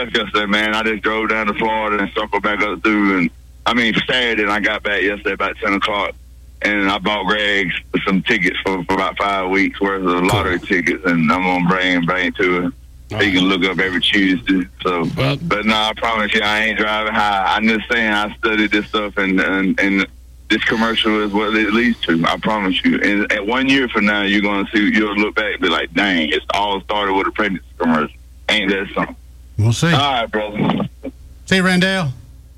left yesterday, man. I just drove down to Florida and circled back up through. Saturday, and I got back yesterday about 10 o'clock. And I bought Greg's some tickets for about 5 weeks worth of lottery tickets, and I'm going to bring to her. So you can look up every Tuesday. So, but no, I promise you, I ain't driving high. I'm just saying I studied this stuff, and this commercial is what it leads to. I promise you. And 1 year from now, you're going to see. You'll look back and be like, "Dang, it's all started with a pregnancy commercial." Ain't that something? We'll see. All right, brother. See you, Randall.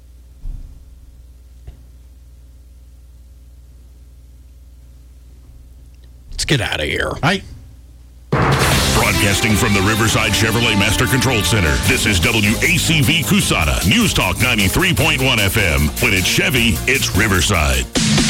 Let's get out of here. Right. Broadcasting from the Riverside Chevrolet Master Control Center, this is WACV Cusana, News Talk 93.1 FM. When it's Chevy, it's Riverside.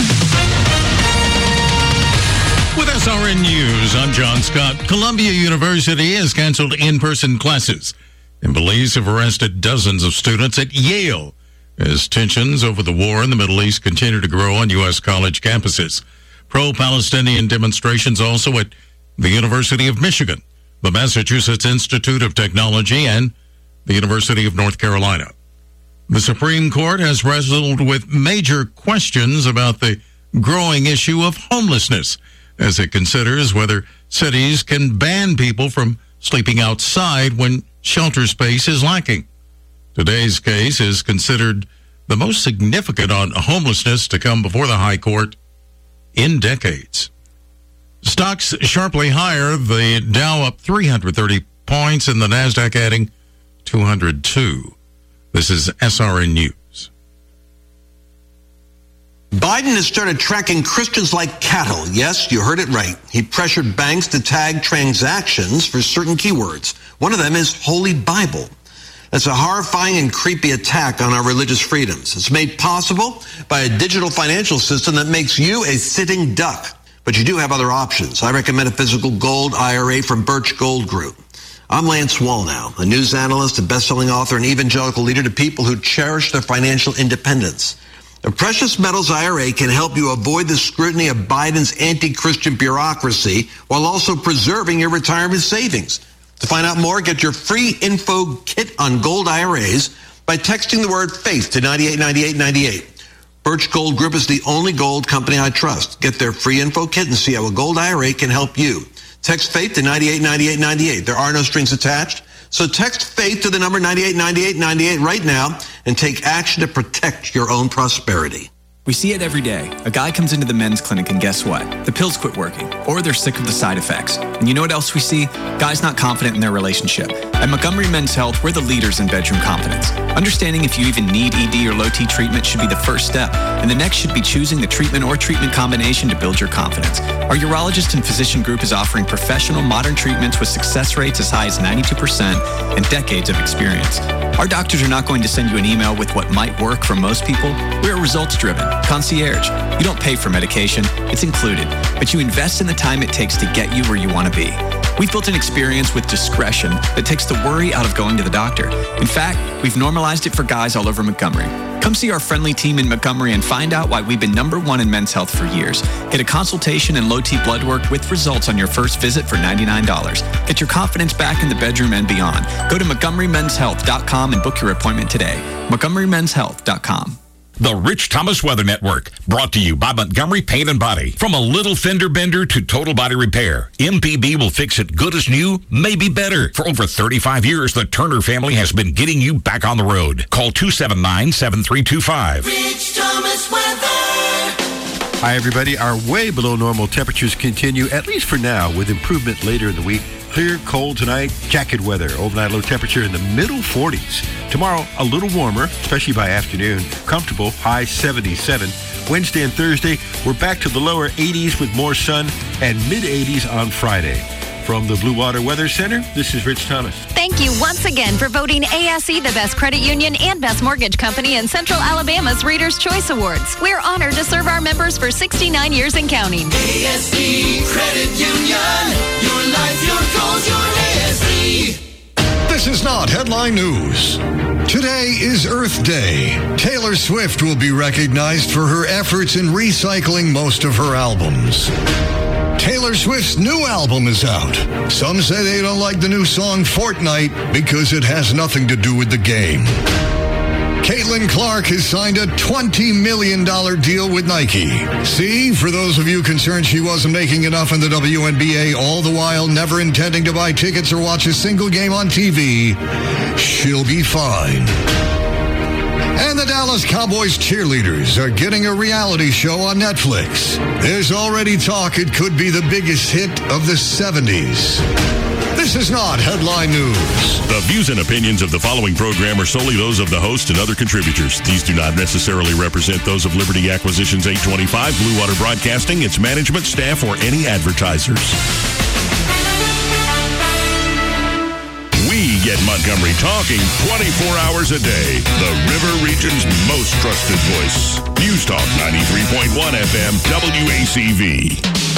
With SRN News, I'm John Scott. Columbia University has canceled in-person classes, and police have arrested dozens of students at Yale as tensions over the war in the Middle East continue to grow on U.S. college campuses. Pro-Palestinian demonstrations also at the University of Michigan, the Massachusetts Institute of Technology, and the University of North Carolina. The Supreme Court has wrestled with major questions about the growing issue of homelessness as it considers whether cities can ban people from sleeping outside when shelter space is lacking. Today's case is considered the most significant on homelessness to come before the High Court in decades. Stocks sharply higher, the Dow up 330 points and the NASDAQ adding 202. This is SRN News. Biden has started tracking Christians like cattle. Yes, you heard it right. He pressured banks to tag transactions for certain keywords. One of them is Holy Bible. That's a horrifying and creepy attack on our religious freedoms. It's made possible by a digital financial system that makes you a sitting duck. But you do have other options. I recommend a physical gold IRA from Birch Gold Group. I'm Lance Wallnow, a news analyst, a best-selling author, and evangelical leader to people who cherish their financial independence. A precious metals IRA can help you avoid the scrutiny of Biden's anti-Christian bureaucracy while also preserving your retirement savings. To find out more, get your free info kit on gold IRAs by texting the word faith to 989898. Birch Gold Group is the only gold company I trust. Get their free info kit and see how a gold IRA can help you. Text faith to 989898. There are no strings attached. So text faith to the number 989898 right now and take action to protect your own prosperity. We see it every day. A guy comes into the men's clinic and guess what? The pills quit working, or they're sick of the side effects. And you know what else we see? Guys not confident in their relationship. At Montgomery Men's Health, we're the leaders in bedroom confidence. Understanding if you even need ED or low T treatment should be the first step, and the next should be choosing the treatment or treatment combination to build your confidence. Our urologist and physician group is offering professional modern treatments with success rates as high as 92% and decades of experience. Our doctors are not going to send you an email with what might work for most people. We're results-driven. Concierge. You don't pay for medication. It's included. But you invest in the time it takes to get you where you want to be. We've built an experience with discretion that takes the worry out of going to the doctor. In fact, we've normalized it for guys all over Montgomery. Come see our friendly team in Montgomery and find out why we've been #1 in men's health for years. Get a consultation and low T blood work with results on your first visit for $99. Get your confidence back in the bedroom and beyond. Go to MontgomeryMen'sHealth.com and book your appointment today. MontgomeryMen'sHealth.com. The Rich Thomas Weather Network, brought to you by Montgomery Paint and Body. From a little fender bender to total body repair, MPB will fix it good as new, maybe better. For over 35 years, the Turner family has been getting you back on the road. Call 279-7325. Rich Thomas Weather. Hi, everybody. Our way below normal temperatures continue, at least for now, with improvement later in the week. Clear, cold tonight, jacket weather. Overnight low temperature in the middle 40s. Tomorrow, a little warmer, especially by afternoon. Comfortable, high 77. Wednesday and Thursday, we're back to the lower 80s with more sun and mid-80s on Friday. From the Blue Water Weather Center, this is Rich Thomas. Thank you once again for voting ASE the best credit union and best mortgage company in Central Alabama's Reader's Choice Awards. We're honored to serve our members for 69 years and counting. ASE Credit Union. Your life, your goals, your ASE. This is not headline news. Today is Earth Day. Taylor Swift will be recognized for her efforts in recycling most of her albums. Taylor Swift's new album is out. Some say they don't like the new song Fortnite because it has nothing to do with the game. Caitlin Clark has signed a $20 million deal with Nike. See, for those of you concerned she wasn't making enough in the WNBA, all the while never intending to buy tickets or watch a single game on TV, she'll be fine. And the Dallas Cowboys cheerleaders are getting a reality show on Netflix. There's already talk it could be the biggest hit of the 70s. This is not Headline News. The views and opinions of the following program are solely those of the host and other contributors. These do not necessarily represent those of Liberty Acquisitions 825, Blue Water Broadcasting, its management, staff, or any advertisers. We get Montgomery talking 24 hours a day. The River Region's most trusted voice. News Talk 93.1 FM, WACV.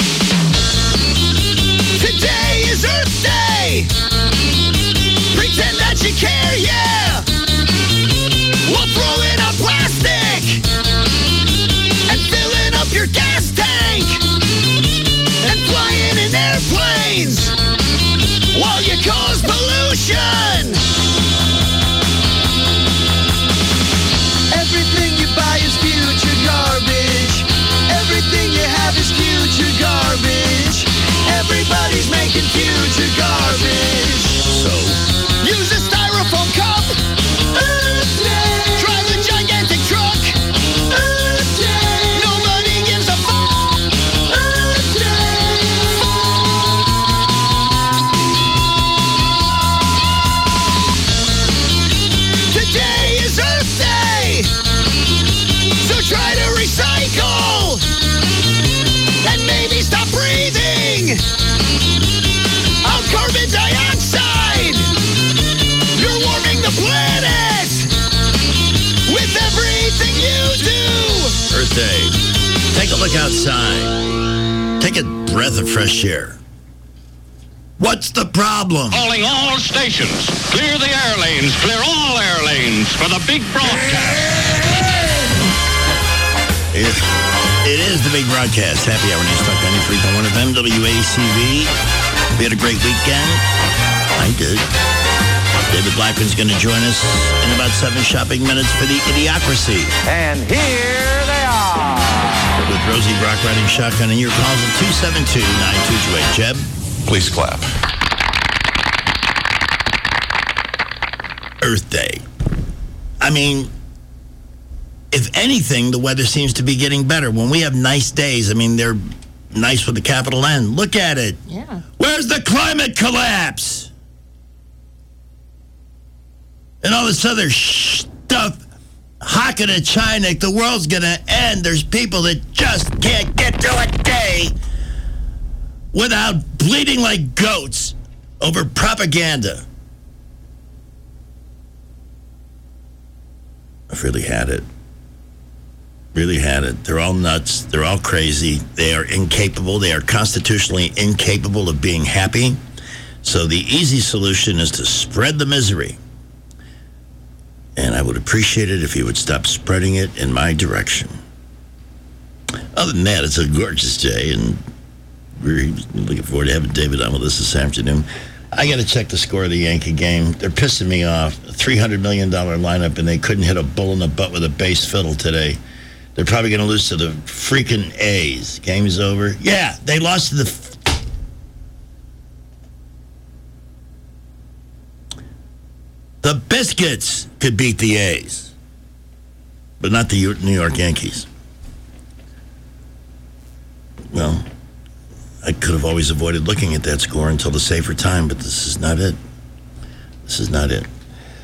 Today is Earth Day. Pretend that you care, yeah. We'll throw in a plastic and filling up your gas tank and flying in airplanes while you cause pollution. Everything you buy is future garbage. Everything you have is future garbage. Everybody's making future garbage. So, use a styrofoam cup. Drive a gigantic truck. Nobody gives a fuck. Today is Earth Day. So try to recycle. And maybe stop breathing out carbon dioxide. You're warming the planet with everything you do. Earth Day. Take a look outside. Take a breath of fresh air. What's the problem? Calling all stations. Clear the air lanes. Clear all air lanes for the big broadcast. It is the big broadcast. Happy Hour News Talk 93.1 FM, WACV. We had a great weekend. I did. David Blackman's going to join us in about 7 shopping minutes for the Idiocracy. And here they are. With Rosie Brock riding shotgun and your calls at 272-9228. Jeb? Please clap. Earth Day. I mean, if anything, the weather seems to be getting better. When we have nice days, I mean, they're nice with a capital N. Look at it. Yeah. Where's the climate collapse? And all this other stuff, hocking at China, the world's going to end. There's people that just can't get through a day without bleeding like goats over propaganda. I've really had it. Really had it. They're all nuts. They're all crazy. They are incapable. They are constitutionally incapable of being happy. So the easy solution is to spread the misery. And I would appreciate it if you would stop spreading it in my direction. Other than that, it's a gorgeous day, and we're looking forward to having David on with us this afternoon. I got to check the score of the Yankee game. They're pissing me off. A $300 million lineup, and they couldn't hit a bull in the butt with a bass fiddle today. They're probably going to lose to the freaking A's. Game is over. Yeah, they lost to the Biscuits could beat the A's, but not the New York Yankees. Well, I could have always avoided looking at that score until the safer time, but this is not it. This is not it.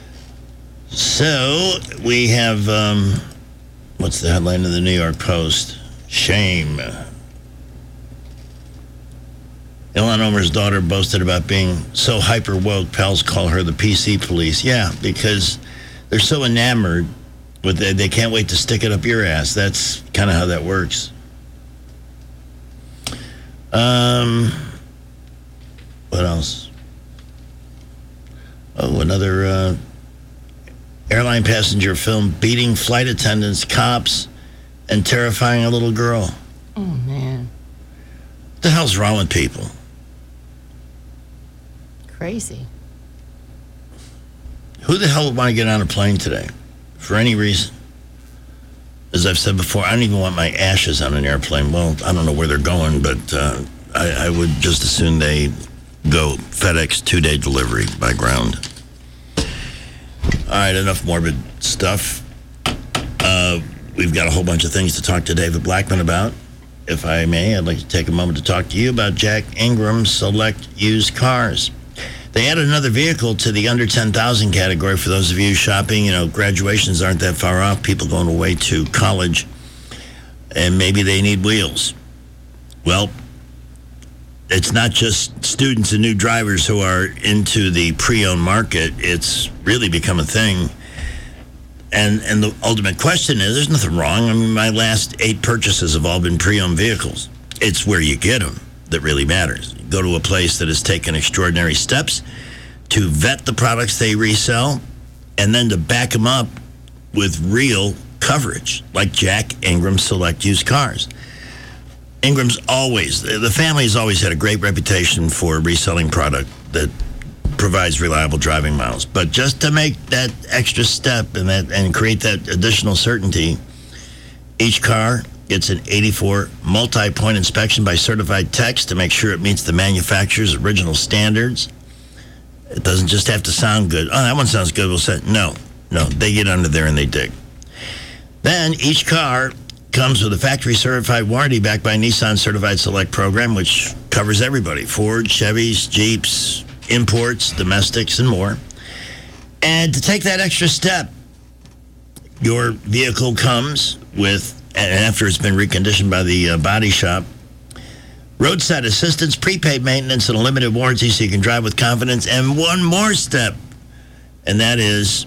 So, we have, what's the headline of the New York Post? Shame. Ilhan Omar's daughter boasted about being so hyper-woke, pals call her the PC police. Yeah, because they're so enamored with it, they can't wait to stick it up your ass. That's kind of how that works. What else? Oh, another airline passenger filmed beating flight attendants, cops, and terrifying a little girl. Oh, man. the hell's wrong with people? Crazy. Who the hell would want to get on a plane today for any reason? As I've said before, I don't even want my ashes on an airplane. Well, I don't know where they're going, but I would just as soon they go FedEx 2-day delivery by ground. All right, enough morbid stuff. We've got a whole bunch of things to talk to David Blackman about. If I may, I'd like to take a moment to talk to you about Jack Ingram Select Used Cars. They added another vehicle to the under 10,000 category for those of you shopping. You know, graduations aren't that far off. People going away to college, and maybe they need wheels. Well, it's not just students and new drivers who are into the pre-owned market. It's really become a thing. And the ultimate question is, there's nothing wrong. I mean, my last 8 purchases have all been pre-owned vehicles. It's where you get them that really matters. You go to a place that has taken extraordinary steps to vet the products they resell and then to back them up with real coverage, like Jack Ingram Select Used Cars. Ingram's the family has always had a great reputation for reselling product that provides reliable driving miles. But just to make that extra step and create that additional certainty, each car gets an 84 multi-point inspection by certified techs to make sure it meets the manufacturer's original standards. It doesn't just have to sound good. Oh, that one sounds good. We'll say, no, they get under there and they dig. Then each car comes with a factory certified warranty backed by Nissan Certified Select program, which covers everybody: Ford, Chevys, Jeeps, imports, domestics, and more. And to take that extra step, your vehicle comes with, and after it's been reconditioned by the body shop, roadside assistance, prepaid maintenance, and a limited warranty so you can drive with confidence. And one more step, and that is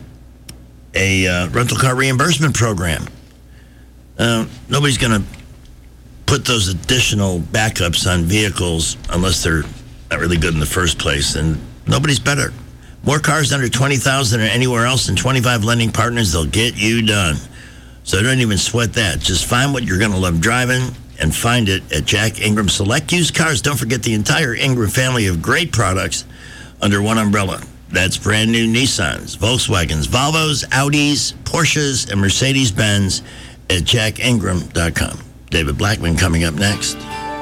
a rental car reimbursement program. Nobody's going to put those additional backups on vehicles unless they're not really good in the first place, and nobody's better. More cars under 20,000 or anywhere else than 25 lending partners, they'll get you done. So don't even sweat that. Just find what you're going to love driving and find it at Jack Ingram Select Used Cars. Don't forget the entire Ingram family of great products under one umbrella. That's brand new Nissans, Volkswagens, Volvos, Audis, Porsches, and Mercedes-Benz at jackingram.com. David Blackman coming up next.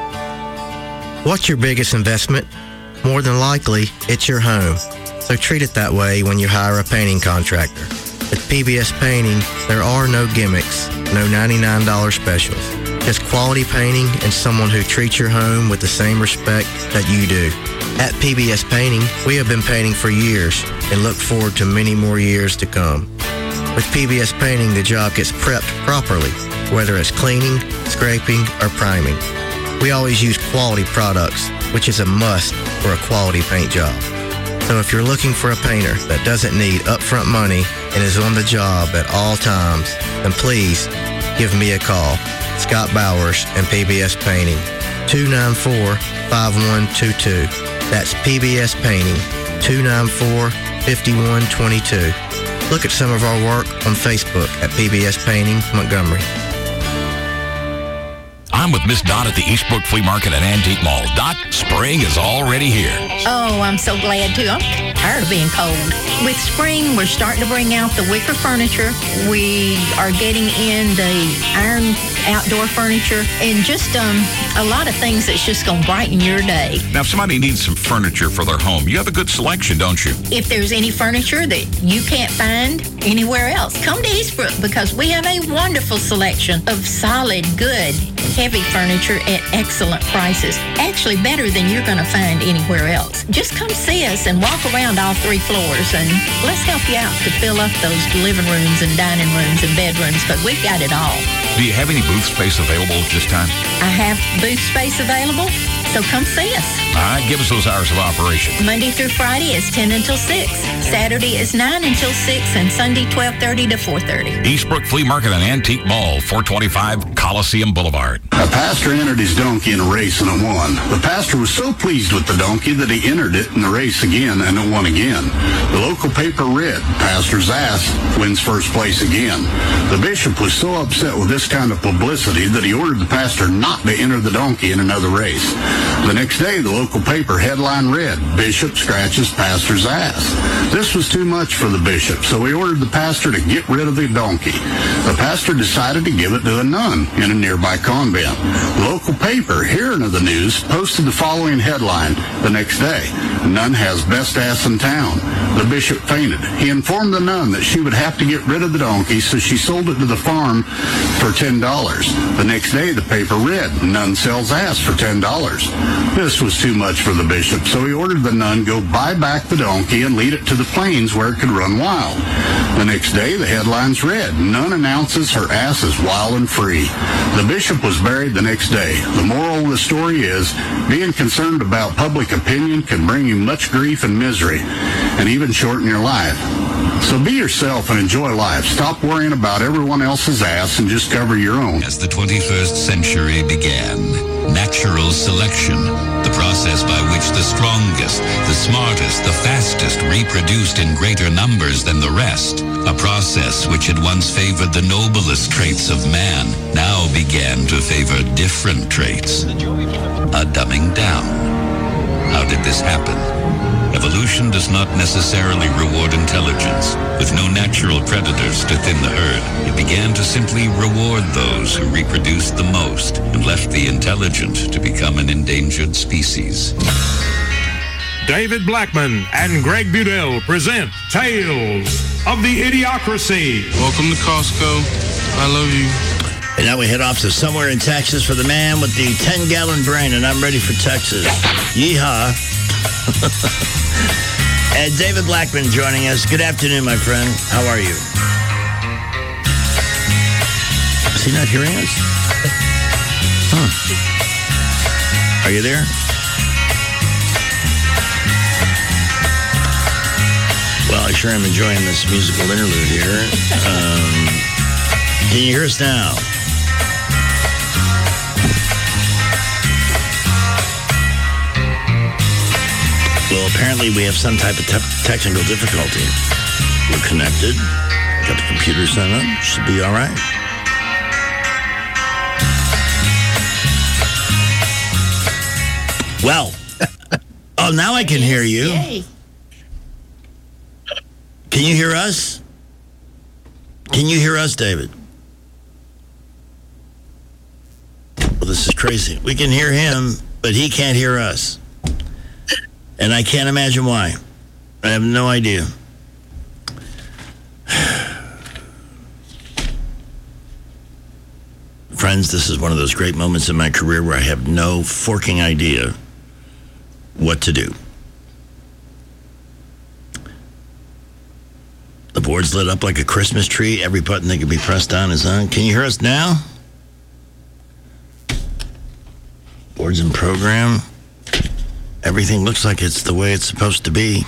What's your biggest investment? More than likely, it's your home. So treat it that way when you hire a painting contractor. At PBS Painting, there are no gimmicks, no $99 specials. Just quality painting and someone who treats your home with the same respect that you do. At PBS Painting, we have been painting for years and look forward to many more years to come. With PBS Painting, the job gets prepped properly, whether it's cleaning, scraping, or priming. We always use quality products, which is a must for a quality paint job. So if you're looking for a painter that doesn't need upfront money and is on the job at all times, then please give me a call. Scott Bowers and PBS Painting, 294-5122. That's PBS Painting, 294-5122. Look at some of our work on Facebook at PBS Painting Montgomery. I'm with Miss Dot at the Eastbrook Flea Market and Antique Mall. Dot, spring is already here. Oh, I'm so glad to. I'm tired of being cold. With spring, we're starting to bring out the wicker furniture. We are getting in the iron outdoor furniture and just a lot of things that's just going to brighten your day. Now, if somebody needs some furniture for their home, you have a good selection, don't you? If there's any furniture that you can't find anywhere else, come to Eastbrook because we have a wonderful selection of solid, good, heavy furniture at excellent prices. Actually, better than you're going to find anywhere else. Just come see us and walk around all 3 floors and let's help you out to fill up those living rooms and dining rooms and bedrooms because we've got it all. Do you have any booth space available at this time? I have booth space available, so come see us. All right, give us those hours of operation. Monday through Friday is 10 until 6. Saturday is 9 until 6, and Sunday 12:30 to 4:30. Eastbrook Flea Market and Antique Mall, 425 Coliseum Boulevard. A pastor entered his donkey in a race and it won. The pastor was so pleased with the donkey that he entered it in the race again and it won again. The local paper read, "Pastor's ass wins first place again." The bishop was so upset with this kind of publicity that he ordered the pastor not to enter the donkey in another race. The next day, the local paper headline read, "Bishop scratches pastor's ass." This was too much for the bishop, so he ordered the pastor to get rid of the donkey. The pastor decided to give it to a nun in a nearby convent. The local paper, hearing of the news, posted the following headline the next day: "Nun has best ass in town." The bishop fainted. He informed the nun that she would have to get rid of the donkey, so she sold it to the farm for $10. The next day, the paper read, "Nun sells ass for $10. This was too much for the bishop, so he ordered the nun go buy back the donkey and lead it to the plains where it could run wild. The next day, the headlines read, "Nun announces her ass is wild and free." The bishop was buried the next day. The moral of the story is, being concerned about public opinion can bring you much grief and misery, and even shorten your life. So be yourself and enjoy life. Stop worrying about everyone else's ass and just cover your own. As the 21st century began, natural selection, the process by which the strongest, the smartest, the fastest reproduced in greater numbers than the rest, a process which had once favored the noblest traits of man, now began to favor different traits. A dumbing down. How did this happen? Evolution does not necessarily reward intelligence. With no natural predators to thin the herd, it began to simply reward those who reproduced the most and left the intelligent to become an endangered species. David Blackman and Greg Budell present Tales of the Idiocracy. Welcome to Costco. I love you. And now we head off to somewhere in Texas for the man with the 10-gallon brain, and I'm ready for Texas. Yeehaw. And David Blackman joining us. Good afternoon, my friend. How are you? Is he not hearing us? Are you there? Well, I sure am enjoying this musical interlude here. Can you hear us now? Well, apparently we have some type of technical difficulty. We're connected. Got the computer set up. Should be all right. Well, oh, now I can hear you. Yay. Can you hear us? Can you hear us, David? Well, this is crazy. We can hear him, but he can't hear us. And I can't imagine why. I have no idea. Friends, this is one of those great moments in my career where I have no forking idea what to do. The board's lit up like a Christmas tree. Every button that can be pressed on is on. Can you hear us now? Board's in program. Everything looks like it's the way it's supposed to be.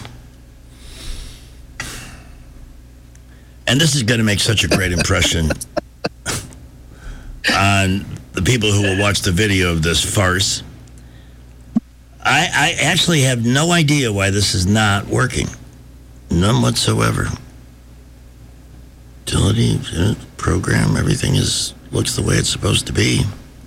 And this is going to make such a great impression on the people who will watch the video of this farce. I actually have no idea why this is not working. None whatsoever. Utility, program, everything looks the way it's supposed to be.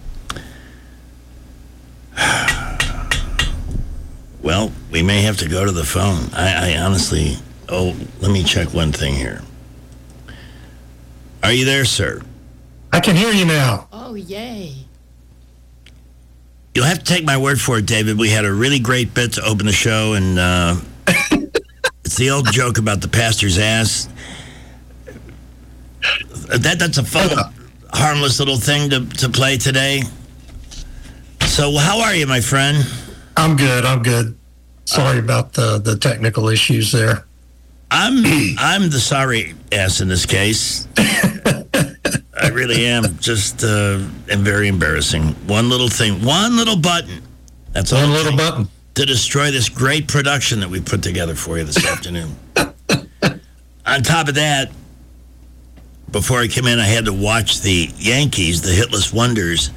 Well, we may have to go to the phone. I honestly... Oh, let me check one thing here. Are you there, sir? I can hear you now. Oh, yay. You'll have to take my word for it, David. We had a really great bit to open the show, and it's the old joke about the pastor's ass. That's a fun, harmless little thing to play today. So how are you, my friend? I'm good. Sorry about the technical issues there. I'm the sorry ass in this case. I really am. Just am very embarrassing. One little thing, one little button. That's all. One little button to destroy this great production that we put together for you this afternoon. On top of that, before I came in, I had to watch the Yankees, the hitless wonders,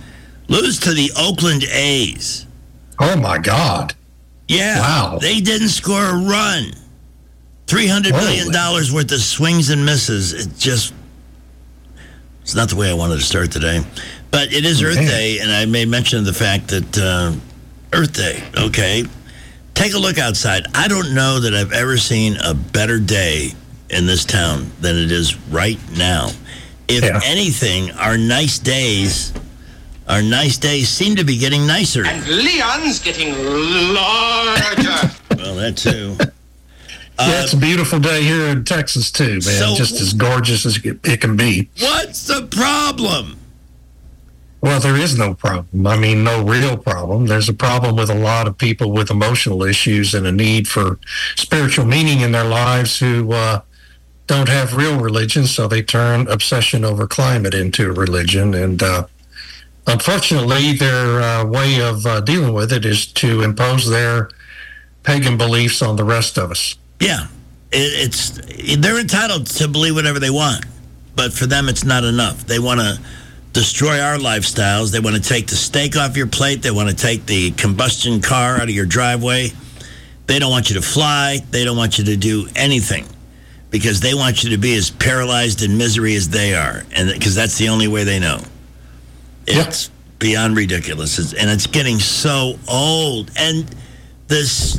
Lose to the Oakland A's. Oh, my God. Yeah. Wow. They didn't score a run. $300 million worth of swings and misses. It's not the way I wanted to start today. But it is Earth Day, and I made mention of the fact that Earth Day, okay? Take a look outside. I don't know that I've ever seen a better day in this town than it is right now. If anything, our nice days seem to be getting nicer. And Leon's getting larger. Well, that too. Yeah, it's a beautiful day here in Texas, too, man. So, just as gorgeous as it can be. What's the problem? Well, there is no problem. I mean, no real problem. There's a problem with a lot of people with emotional issues and a need for spiritual meaning in their lives who don't have real religion, so they turn obsession over climate into a religion. And unfortunately, their way of dealing with it is to impose their pagan beliefs on the rest of us. Yeah, they're entitled to believe whatever they want, but for them, it's not enough. They want to destroy our lifestyles. They want to take the steak off your plate. They want to take the combustion car out of your driveway. They don't want you to fly. They don't want you to do anything because they want you to be as paralyzed in misery as they are, and because that's the only way they know. It's beyond ridiculous, and it's getting so old. And this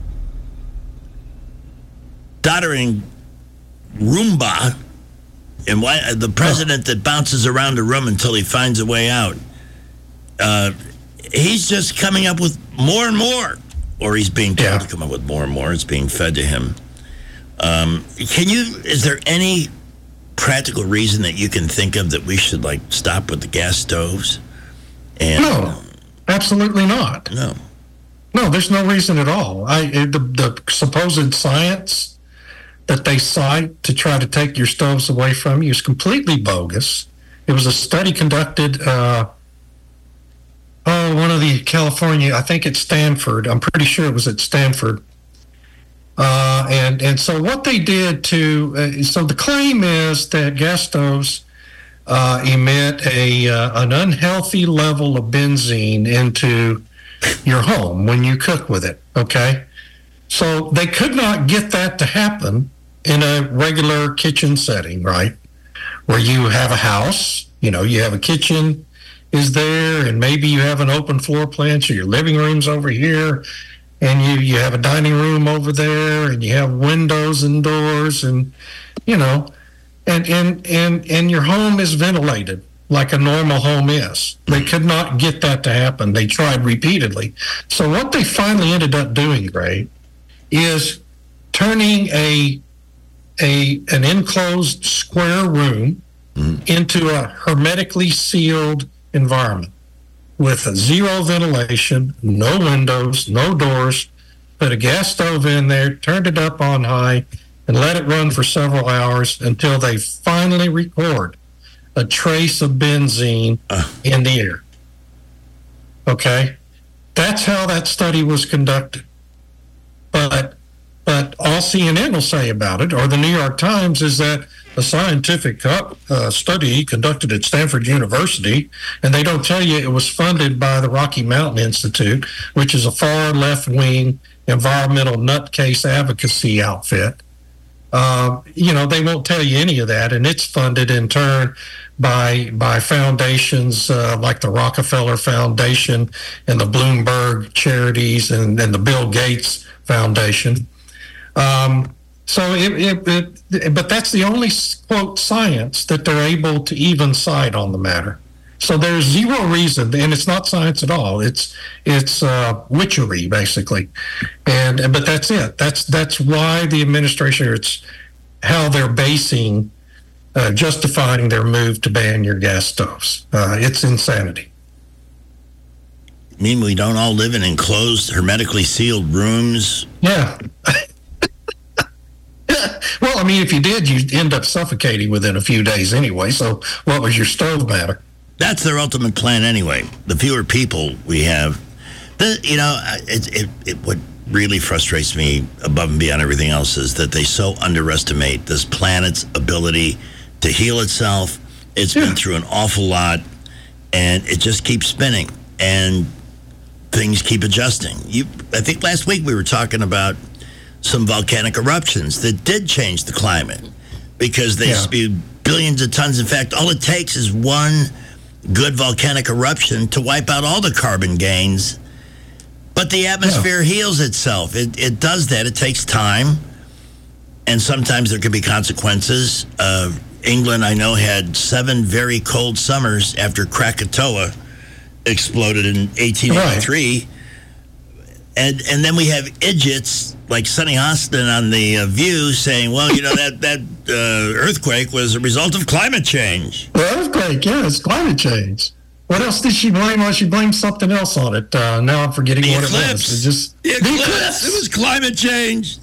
doddering Roomba, and why the president that bounces around a room until he finds a way out, he's just coming up with more and more, or he's being told to come up with more and more. It's being fed to him. Is there any practical reason that you can think of that we should stop with the gas stoves? No, absolutely not. No, there's no reason at all. The supposed science that they cite to try to take your stoves away from you is completely bogus. It was a study conducted, one of the California, I think it's Stanford. I'm pretty sure it was at Stanford. And so what they did so the claim is that gas stoves emit an unhealthy level of benzene into your home when you cook with it, okay? So they could not get that to happen in a regular kitchen setting, right? Where you have a house, you have a kitchen is there, and maybe you have an open floor plan, so your living room's over here, and you have a dining room over there, and you have windows and doors, and, and your home is ventilated like a normal home is. They could not get that to happen. They tried repeatedly. So what they finally ended up doing, Greg, is turning an enclosed square room into a hermetically sealed environment with zero ventilation, no windows, no doors, put a gas stove in there, turned it up on high, and let it run for several hours until they finally record a trace of benzene in the air. Okay? That's how that study was conducted. But all CNN will say about it, or the New York Times, is that a scientific study conducted at Stanford University, and they don't tell you it was funded by the Rocky Mountain Institute, which is a far left-wing environmental nutcase advocacy outfit. They won't tell you any of that, and it's funded in turn by foundations like the Rockefeller Foundation and the Bloomberg Charities and the Bill Gates Foundation. But that's the only, quote, science that they're able to even cite on the matter. So there's zero reason, and it's not science at all. It's witchery, basically. But that's it. That's why the administration, it's how they're justifying their move to ban your gas stoves. It's insanity. I mean, we don't all live in enclosed, hermetically sealed rooms? Yeah. Well, I mean, if you did, you'd end up suffocating within a few days anyway. So what was your stove matter? That's their ultimate plan anyway. The fewer people we have, what really frustrates me above and beyond everything else is that they so underestimate this planet's ability to heal itself. It's been through an awful lot. and it just keeps spinning, and things keep adjusting. I think last week we were talking about some volcanic eruptions that did change the climate because they spewed billions of tons. In fact, all it takes is one good volcanic eruption to wipe out all the carbon gains. But the atmosphere heals itself. It does that. It takes time. And sometimes there could be consequences. England, I know, had 7 very cold summers after Krakatoa exploded in 1883. Right. And then we have idiots like Sonny Austin on The View saying, well, that earthquake was a result of climate change. The earthquake, it's climate change. What else did she blame? Well, she blamed something else on it. Now I'm forgetting what it was. The eclipse. It was climate change.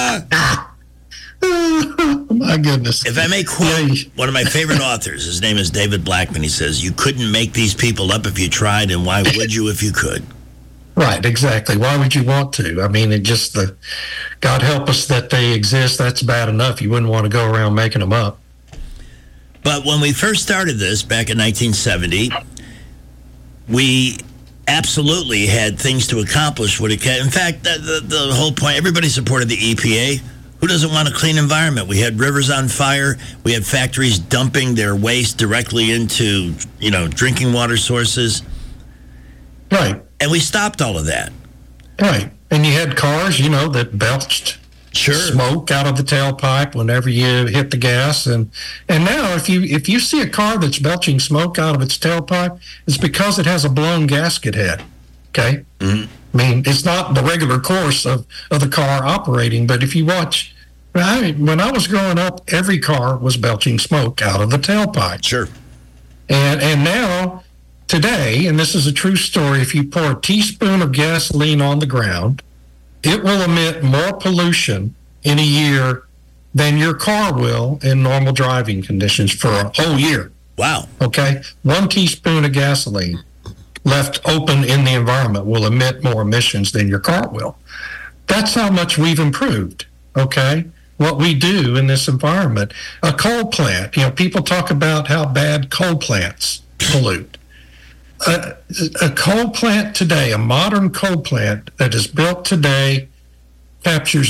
My goodness. If I may quote one of my favorite authors, his name is David Blackman. He says, you couldn't make these people up if you tried, and why would you if you could? Right, exactly. Why would you want to? I mean, God help us that they exist. That's bad enough. You wouldn't want to go around making them up. But when we first started this back in 1970, we absolutely had things to accomplish. In fact, the whole point, everybody supported the EPA. Who doesn't want a clean environment? We had rivers on fire. We had factories dumping their waste directly into, drinking water sources. Right. And we stopped all of that. Right. And you had cars, that belched smoke out of the tailpipe whenever you hit the gas. And now if you see a car that's belching smoke out of its tailpipe, it's because it has a blown gasket head. Okay? Mm-hmm. I mean, it's not the regular course of the car operating, but if you watch, when I was growing up, every car was belching smoke out of the tailpipe. Sure. And now, today, and this is a true story, if you pour a teaspoon of gasoline on the ground, it will emit more pollution in a year than your car will in normal driving conditions for a whole year. Wow. Okay? 1 teaspoon of gasoline left open in the environment will emit more emissions than your car will. That's how much we've improved, okay? What we do in this environment. A coal plant, people talk about how bad coal plants pollute. A coal plant today, a modern coal plant that is built today, captures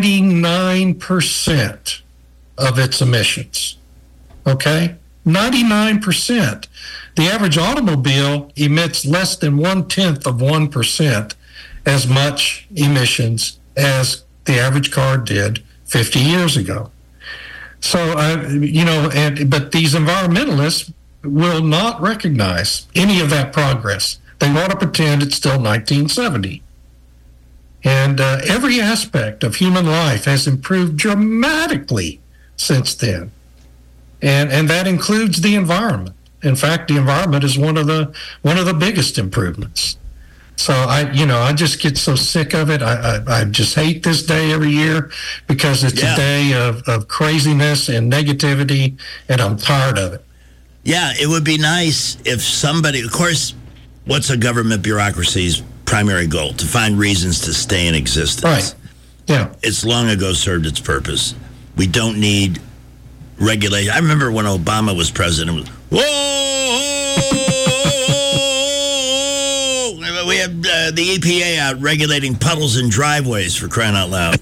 99% of its emissions, okay? 99%. The average automobile emits less than 1/10% as much emissions as the average car did 50 years ago. So, but these environmentalists will not recognize any of that progress. They want to pretend it's still 1970. And every aspect of human life has improved dramatically since then. And that includes the environment. In fact, the environment is one of the biggest improvements. So I just get so sick of it. I just hate this day every year because it's a day of craziness and negativity, and I'm tired of it. Yeah, it would be nice if somebody, of course, what's a government bureaucracy's primary goal? To find reasons to stay in existence. Right. Yeah. It's long ago served its purpose. We don't need regulation. I remember when Obama was president, it was, whoa! We have the EPA out regulating puddles in driveways, for crying out loud.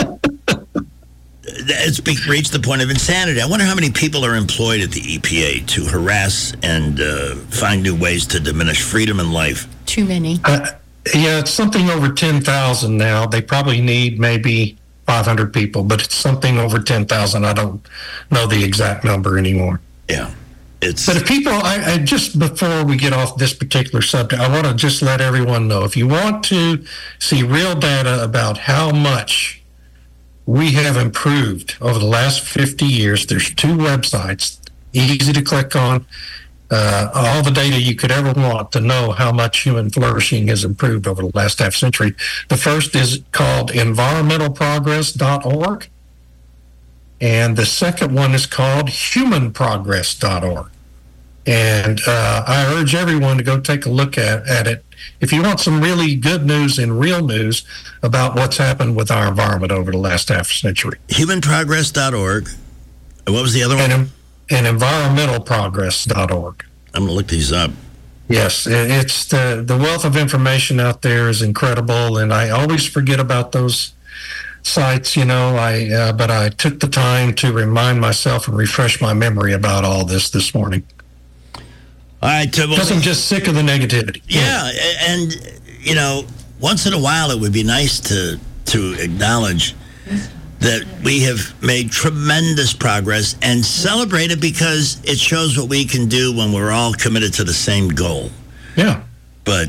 It's reached the point of insanity. I wonder how many people are employed at the EPA to harass and find new ways to diminish freedom and life. Too many. It's something over 10,000 now. They probably need maybe 500 people, but it's something over 10,000. I don't know the exact number anymore. Yeah. But if people, I just before we get off this particular subject, I want to just let everyone know, if you want to see real data about how much we have improved over the last 50 years, there's 2 websites, easy to click on, all the data you could ever want to know how much human flourishing has improved over the last half century. The first is called environmentalprogress.org. And the second one is called humanprogress.org. And I urge everyone to go take a look at it if you want some really good news and real news about what's happened with our environment over the last half century. Humanprogress.org. What was the other one? And environmentalprogress.org. I'm going to look these up. Yes, it's the wealth of information out there is incredible, and I always forget about those sites, but I took the time to remind myself and refresh my memory about all this morning. All right, because I'm just sick of the negativity. Yeah, and once in a while it would be nice to acknowledge that we have made tremendous progress and celebrate it because it shows what we can do when we're all committed to the same goal. Yeah. But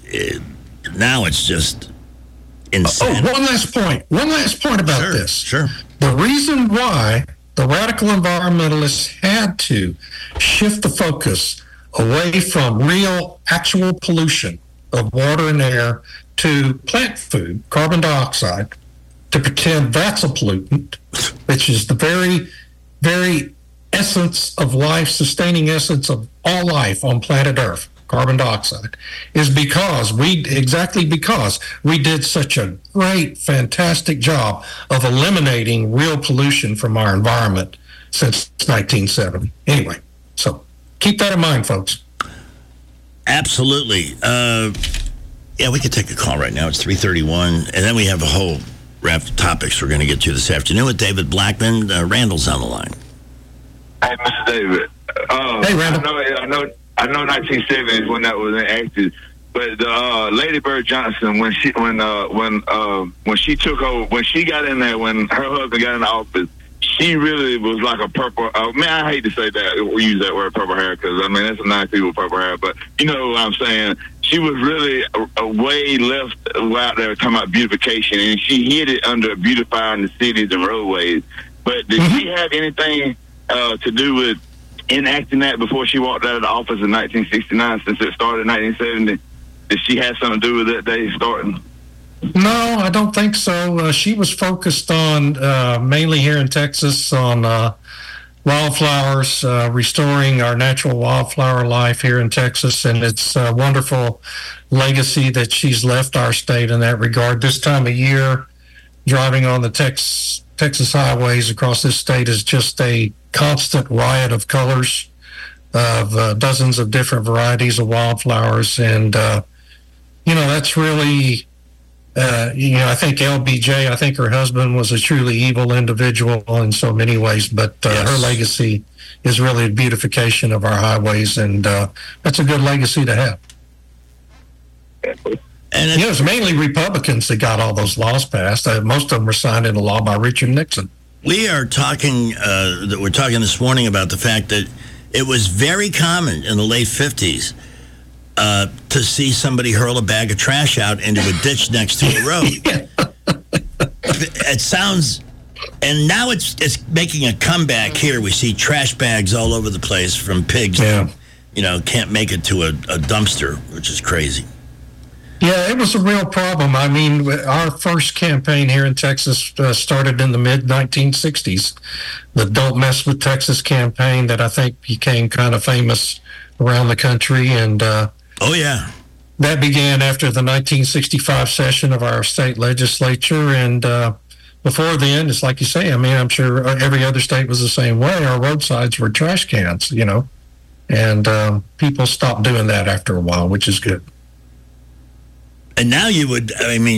now it's just insane. One last point about this. Sure. The reason why the radical environmentalists had to shift the focus away from real, actual pollution of water and air to plant food, carbon dioxide, to pretend that's a pollutant, which is the very, very essence of life, sustaining essence of all life on planet Earth, carbon dioxide, is because we did such a great, fantastic job of eliminating real pollution from our environment since 1970. Anyway, so keep that in mind, folks. Absolutely. Yeah, we could take a call right now. It's 3:31, and then we have a whole raft of topics we're going to get to this afternoon with David Blackman. Randall's on the line. Hey, Mr. David. Hey, Randall. I know 1970s when that was enacted, but Lady Bird Johnson, when she took over, when she got in there, when her husband got in the office, she really was like a purple. I hate to say that, we use that word purple hair, because that's a nice people with purple hair, but you know what I'm saying. She was really a way left out there talking about beautification, and she hid it under beautifying the cities and roadways. But did she have anything to do with enacting that before she walked out of the office in 1969, since it started in 1970? Did she have something to do with that day starting? No, I don't think so. She was focused on, mainly here in Texas, on wildflowers, restoring our natural wildflower life here in Texas, and it's a wonderful legacy that she's left our state in that regard. This time of year, driving on the Texas highways across this state is just a constant riot of colors, of dozens of different varieties of wildflowers, and that's really... I think LBJ, I think her husband was a truly evil individual in so many ways, but her legacy is really a beautification of our highways, and that's a good legacy to have. And it was mainly Republicans that got all those laws passed. Most of them were signed into law by Richard Nixon. We are talking, we're talking this morning about the fact that it was very common in the late 50s to see somebody hurl a bag of trash out into a ditch next to a road. It sounds, and now it's making a comeback here. We see trash bags all over the place from pigs that, can't make it to a dumpster, which is crazy. Yeah, it was a real problem. I mean, our first campaign here in Texas started in the mid-1960s. The Don't Mess with Texas campaign that I think became kind of famous around the country, and oh, yeah. That began after the 1965 session of our state legislature. And before then, it's like you say, I'm sure every other state was the same way. Our roadsides were trash cans, and people stopped doing that after a while, which is good. And now you would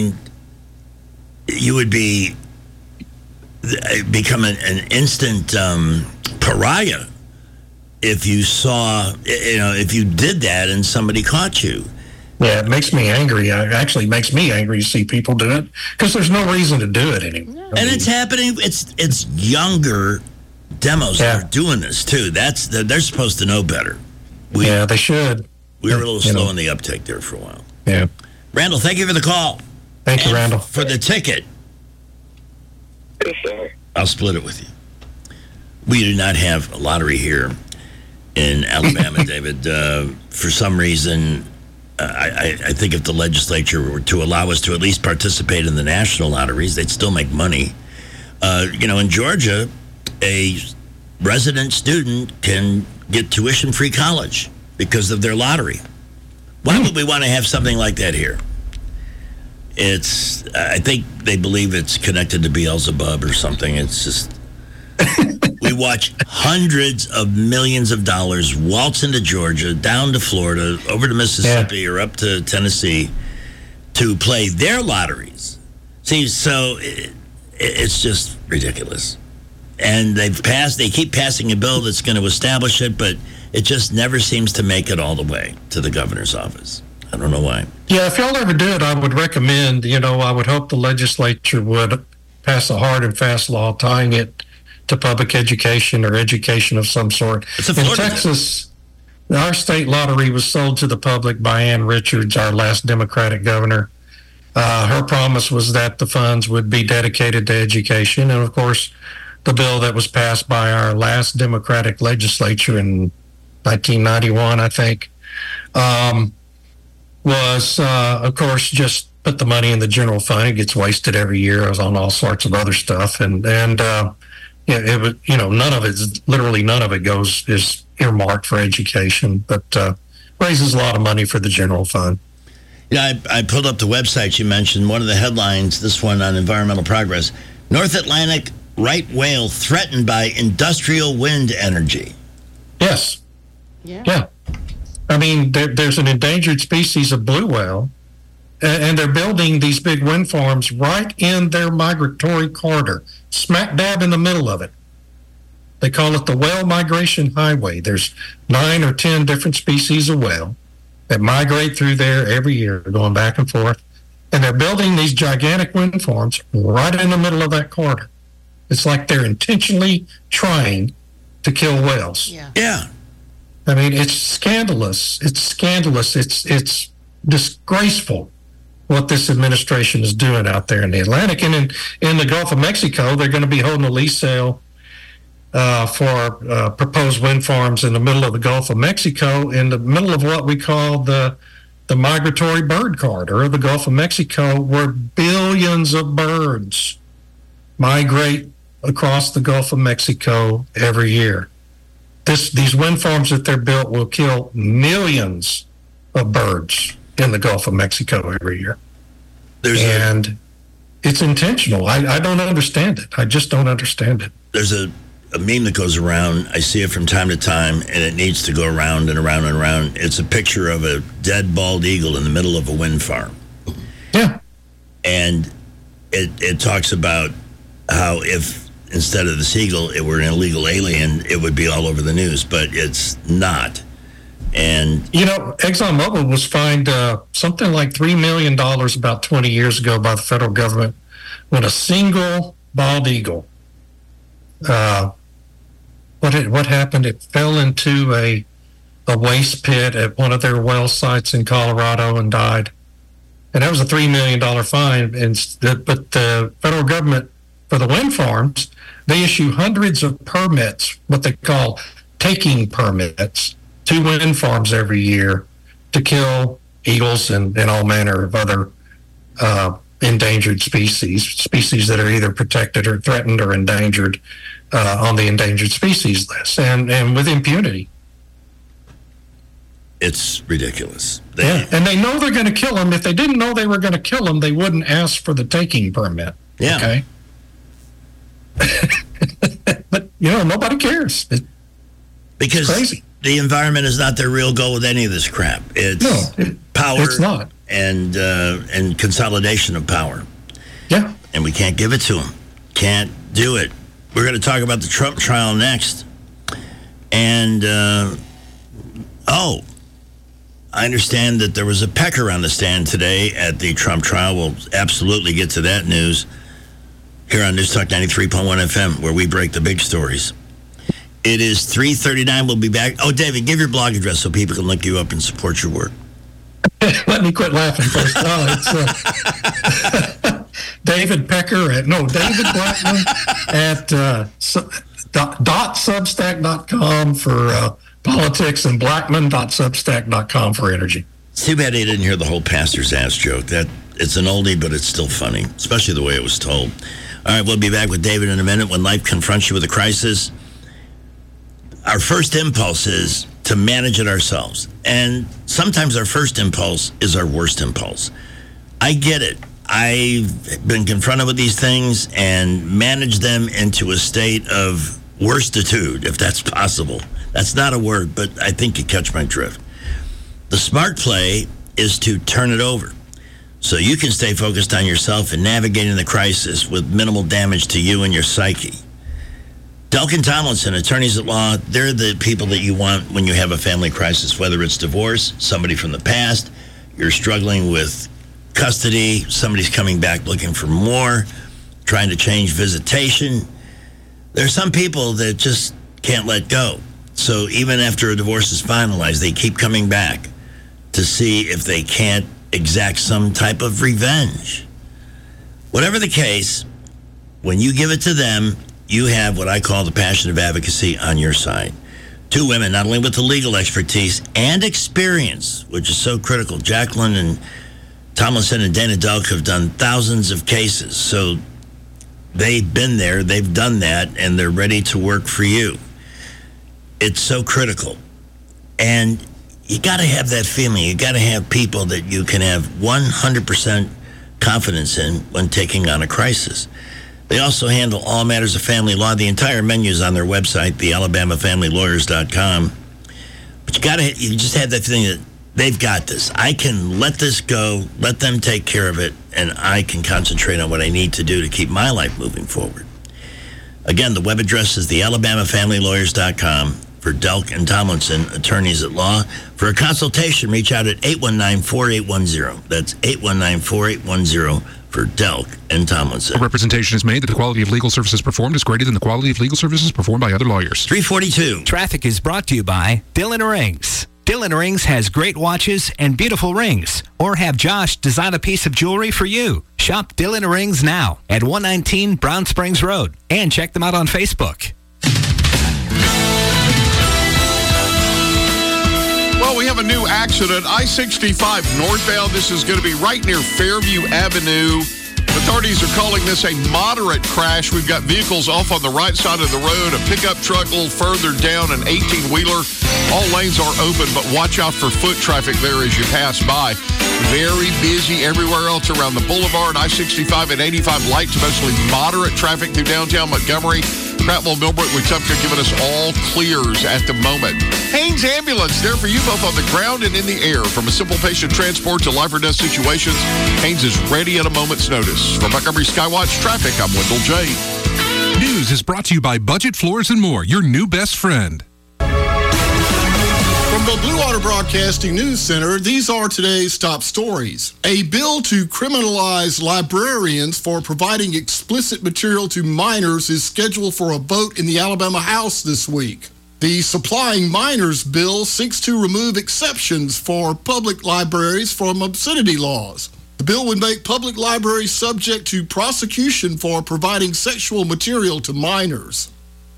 become an instant pariah if you saw, if you did that and somebody caught you. Yeah, it makes me angry. It actually makes me angry to see people do it, because there's no reason to do it anymore. And it's happening. It's younger demos that are doing this too. They're supposed to know better. They should. We were a little slow in the uptake there for a while. Yeah. Randall, thank you for the call. Thank you, Randall. For the ticket. Yes, sir. I'll split it with you. We do not have a lottery here in Alabama, David. For some reason, I think if the legislature were to allow us to at least participate in the national lotteries, they'd still make money. In Georgia, a resident student can get tuition-free college because of their lottery. Why would we want to have something like that here? I think they believe it's connected to Beelzebub or something. It's just, We watch hundreds of millions of dollars waltz into Georgia, down to Florida, over to Mississippi, or up to Tennessee to play their lotteries. See, so it's just ridiculous. And they keep passing a bill that's going to establish it, but it just never seems to make it all the way to the governor's office. I don't know why. Yeah, if y'all ever do it, I would recommend, I would hope the legislature would pass a hard and fast law tying it to public education or education of some sort. In Texas, our state lottery was sold to the public by Ann Richards, our last Democratic governor. Her promise was that the funds would be dedicated to education. And, of course, the bill that was passed by our last Democratic legislature in 1991, I think, was, of course, just put the money in the general fund. It gets wasted every year. It was on all sorts of other stuff. And it was, none of it is earmarked for education, but raises a lot of money for the general fund. Yeah, I pulled up the website you mentioned. One of the headlines, this one on Environmental Progress, North Atlantic right whale threatened by industrial wind energy. Yes. Yeah. I mean, there's an endangered species of blue whale, and they're building these big wind farms right in their migratory corridor, smack dab in the middle of it. They call it the Whale Migration Highway. There's 9 or 10 different species of whale that migrate through there every year, going back and forth. And they're building these gigantic wind farms right in the middle of that corridor. It's like they're intentionally trying to kill whales. Yeah. I mean, it's scandalous. It's scandalous. It's disgraceful what this administration is doing out there in the Atlantic. And in the Gulf of Mexico, they're going to be holding a lease sale for proposed wind farms in the middle of the Gulf of Mexico, in the middle of what we call the migratory bird corridor of the Gulf of Mexico, where billions of birds migrate across the Gulf of Mexico every year. These wind farms that they're built will kill millions of birds in the Gulf of Mexico every year. It's intentional. I don't understand it. I just don't understand it. There's a meme that goes around. I see it from time to time, and it needs to go around and around and around. It's a picture of a dead bald eagle in the middle of a wind farm. Yeah. And it talks about how if instead of the seagull, it were an illegal alien, it would be all over the news, but it's not. And ExxonMobil was fined something like $3 million about 20 years ago by the federal government when a single bald eagle, what happened? It fell into a waste pit at one of their well sites in Colorado and died. And that was a $3 million fine. But the federal government, for the wind farms, they issue hundreds of permits, what they call taking permits, to wind farms every year to kill eagles and all manner of other endangered species that are either protected or threatened or endangered on the endangered species list, and with impunity. It's ridiculous. And they know they're going to kill them. If they didn't know they were going to kill them, they wouldn't ask for the taking permit. Yeah. Okay. But, nobody cares. Because crazy. The environment is not their real goal with any of this crap. It's power. It's not. And consolidation of power. Yeah. And we can't give it to them. Can't do it. We're going to talk about the Trump trial next. And, I understand that there was a pecker on the stand today at the Trump trial. We'll absolutely get to that news here on News Talk 93.1 FM, where we break the big stories. It is 3:39. We'll be back. Oh, David, give your blog address so people can look you up and support your work. Let me quit laughing first. It's David Pecker David Blackman at .substack.com for politics and Blackman.substack.com for energy. It's too bad he didn't hear the whole pastor's ass joke. That it's an oldie, but it's still funny, especially the way it was told. All right, we'll be back with David in a minute. When life confronts you with a crisis, our first impulse is to manage it ourselves. And sometimes our first impulse is our worst impulse. I get it. I've been confronted with these things and managed them into a state of worstitude, if that's possible. That's not a word, but I think you catch my drift. The smart play is to turn it over so you can stay focused on yourself and navigating the crisis with minimal damage to you and your psyche. Delk and Tomlinson, attorneys at law, they're the people that you want when you have a family crisis, whether it's divorce, somebody from the past, you're struggling with custody, somebody's coming back looking for more, trying to change visitation. There's some people that just can't let go. So even after a divorce is finalized, they keep coming back to see if they can't exact some type of revenge. Whatever the case, when you give it to them, you have what I call the passion of advocacy on your side. Two women, not only with the legal expertise and experience, which is so critical. Jacqueline and Tomlinson and Dana Delk have done thousands of cases. So they've been there, they've done that, and they're ready to work for you. It's so critical. And you got to have that feeling. You got to have people that you can have 100% confidence in when taking on a crisis. They also handle all matters of family law. The entire menu is on their website, thealabamafamilylawyers.com. But you just have that feeling that they've got this. I can let this go, let them take care of it, and I can concentrate on what I need to do to keep my life moving forward. Again, the web address is thealabamafamilylawyers.com for Delk and Tomlinson, attorneys at law. For a consultation, reach out at 819-4810. That's 819-4810 for Delk and Tomlinson. A representation is made that the quality of legal services performed is greater than the quality of legal services performed by other lawyers. 342. Traffic is brought to you by Dillon Rings. Dillon Rings has great watches and beautiful rings. Or have Josh design a piece of jewelry for you. Shop Dillon Rings now at 119 Brown Springs Road. And check them out on Facebook. Well, we have a new accident. I-65 northbound. This is going to be right near Fairview Avenue. Authorities are calling this a moderate crash. We've got vehicles off on the right side of the road, a pickup truck a little further down, an 18-wheeler. All lanes are open, but watch out for foot traffic there as you pass by. Very busy everywhere else around the boulevard. I-65 and 85 light to mostly moderate traffic through downtown Montgomery. Prattville, Millbrook, Wetumpka giving us all clears at the moment. Haynes Ambulance, there for you both on the ground and in the air. From a simple patient transport to life or death situations, Haynes is ready at a moment's notice. For Montgomery Skywatch Traffic, I'm Wendell J. News is brought to you by Budget Floors and More, your new best friend. From the Blue Water Broadcasting News Center, these are today's top stories. A bill to criminalize librarians for providing explicit material to minors is scheduled for a vote in the Alabama House this week. The Supplying Minors bill seeks to remove exceptions for public libraries from obscenity laws. The bill would make public libraries subject to prosecution for providing sexual material to minors.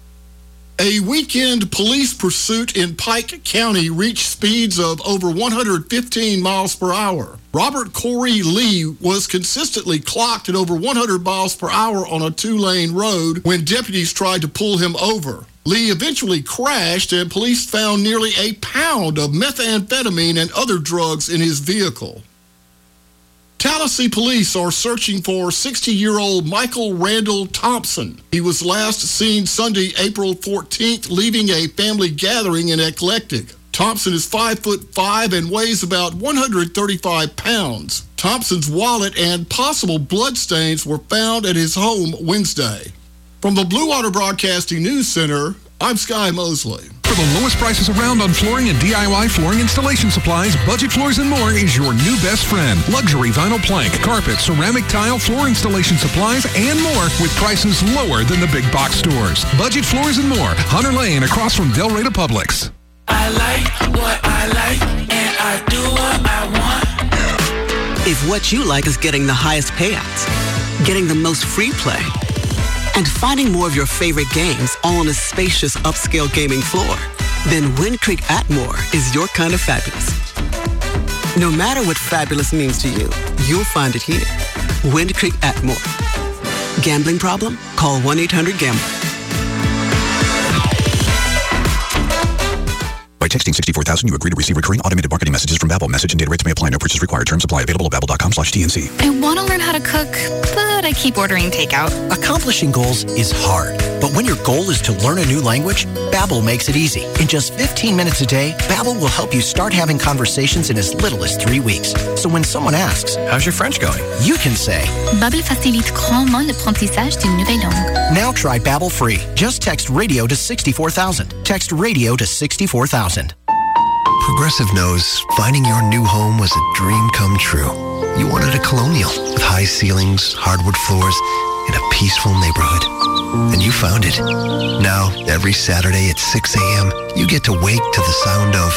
A weekend police pursuit in Pike County reached speeds of over 115 miles per hour. Robert Corey Lee was consistently clocked at over 100 miles per hour on a two-lane road when deputies tried to pull him over. Lee eventually crashed, and police found nearly a pound of methamphetamine and other drugs in his vehicle. Tallahassee police are searching for 60-year-old Michael Randall Thompson. He was last seen Sunday, April 14th, leaving a family gathering in Eclectic. Thompson is 5'5" and weighs about 135 pounds. Thompson's wallet and possible bloodstains were found at his home Wednesday. From the Blue Water Broadcasting News Center, I'm Sky Mosley. For the lowest prices around on flooring and DIY flooring installation supplies, Budget Floors and More is your new best friend. Luxury vinyl plank, carpet, ceramic tile, floor installation supplies, and more with prices lower than the big box stores. Budget Floors and More, Hunter Lane across from Del Rey Publix. I like what I like, and I do what I want. If what you like is getting the highest payouts, getting the most free play, and finding more of your favorite games all on a spacious upscale gaming floor, then Wind Creek Atmore is your kind of fabulous. No matter what fabulous means to you, you'll find it here. Wind Creek Atmore. Gambling problem? Call 1-800-GAMBLER. texting 64,000, you agree to receive recurring automated marketing messages from Babbel. Message and data rates may apply. No purchase required. Terms apply. Available at babbel.com/TNC. I want to learn how to cook, but I keep ordering takeout. Accomplishing goals is hard, but when your goal is to learn a new language, Babbel makes it easy. In just 15 minutes a day, Babbel will help you start having conversations in as little as 3 weeks. So when someone asks, "How's your French going?" you can say, Babbel facilite grandement l'apprentissage d'une nouvelle langue. Now try Babbel free. Just text radio to 64,000. Text radio to 64,000. Progressive knows finding your new home was a dream come true. You wanted a colonial with high ceilings, hardwood floors, in a peaceful neighborhood. And you found it. Now, every Saturday at 6 a.m., you get to wake to the sound of